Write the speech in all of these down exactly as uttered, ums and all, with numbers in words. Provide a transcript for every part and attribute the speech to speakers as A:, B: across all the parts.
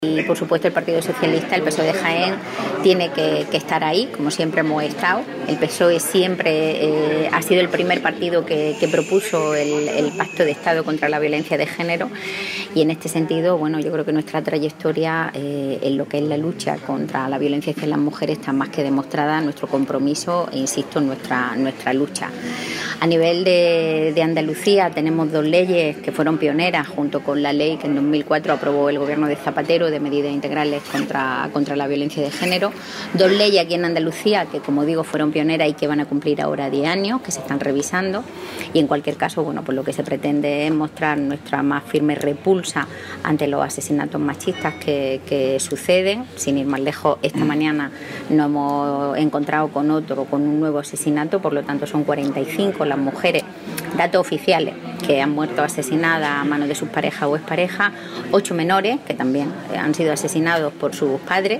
A: Y por supuesto el Partido Socialista, el P S O E de Jaén, tiene que, que estar ahí, como siempre hemos estado. El P S O E siempre eh, ha sido el primer partido que, que propuso el, el Pacto de Estado contra la violencia de género, y en este sentido, bueno, yo creo que nuestra trayectoria eh, en lo que es la lucha contra la violencia hacia las mujeres está más que demostrada, nuestro compromiso e insisto, nuestra, nuestra lucha. A nivel de, de Andalucía tenemos dos leyes que fueron pioneras, junto con la ley que en dos mil cuatro aprobó el gobierno de Zapatero de medidas integrales contra, contra la violencia de género. Dos leyes aquí en Andalucía que, como digo, fueron pioneras y que van a cumplir ahora diez años, que se están revisando. Y en cualquier caso, bueno, pues lo que se pretende es mostrar nuestra más firme repulsa ante los asesinatos machistas que, que suceden. Sin ir más lejos, esta mañana nos hemos encontrado con otro, con un nuevo asesinato, por lo tanto son cuarenta y cinco las mujeres, datos oficiales, que han muerto asesinadas a manos de sus parejas o exparejas, ocho menores que también han sido asesinados por sus padres,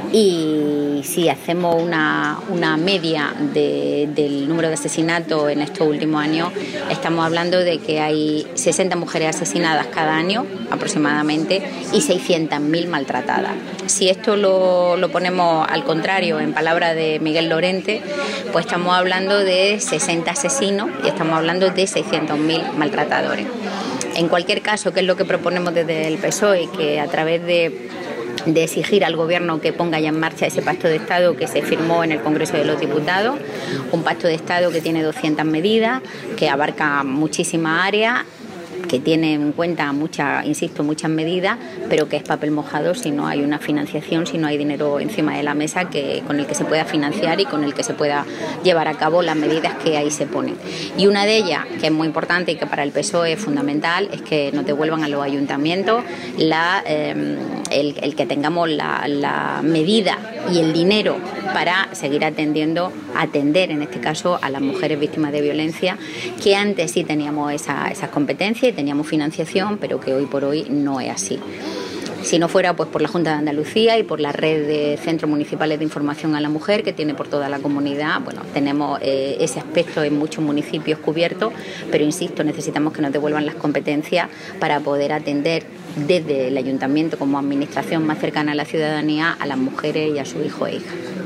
A: y si hacemos una, una media de, del número de asesinatos en estos últimos años, estamos hablando de que hay sesenta mujeres asesinadas cada año aproximadamente y seiscientas mil maltratadas. Si esto lo, lo ponemos al contrario, en palabras de Miguel Lorente, pues estamos hablando de sesenta asesinos y estamos hablando de seiscientos mil maltratadores. En cualquier caso, ¿qué es lo que proponemos desde el P S O E? Que a través de, de exigir al Gobierno que ponga ya en marcha ese pacto de Estado que se firmó en el Congreso de los Diputados, un pacto de Estado que tiene doscientas medidas, que abarca muchísimas áreas, que tiene en cuenta muchas, insisto, muchas medidas, pero que es papel mojado si no hay una financiación, si no hay dinero encima de la mesa que, con el que se pueda financiar y con el que se pueda llevar a cabo las medidas que ahí se ponen. Y una de ellas, que es muy importante y que para el P S O E es fundamental, es que nos devuelvan a los ayuntamientos la, eh, el, el que tengamos la, la medida y el dinero para seguir atendiendo, atender en este caso a las mujeres víctimas de violencia, que antes sí teníamos esa, esas competencias y teníamos financiación, pero que hoy por hoy no es así. Si no fuera pues por la Junta de Andalucía y por la red de centros municipales de información a la mujer que tiene por toda la comunidad, bueno, tenemos eh, ese aspecto en muchos municipios cubierto, pero insisto, necesitamos que nos devuelvan las competencias para poder atender desde el ayuntamiento como administración más cercana a la ciudadanía a las mujeres y a sus hijos e hijas.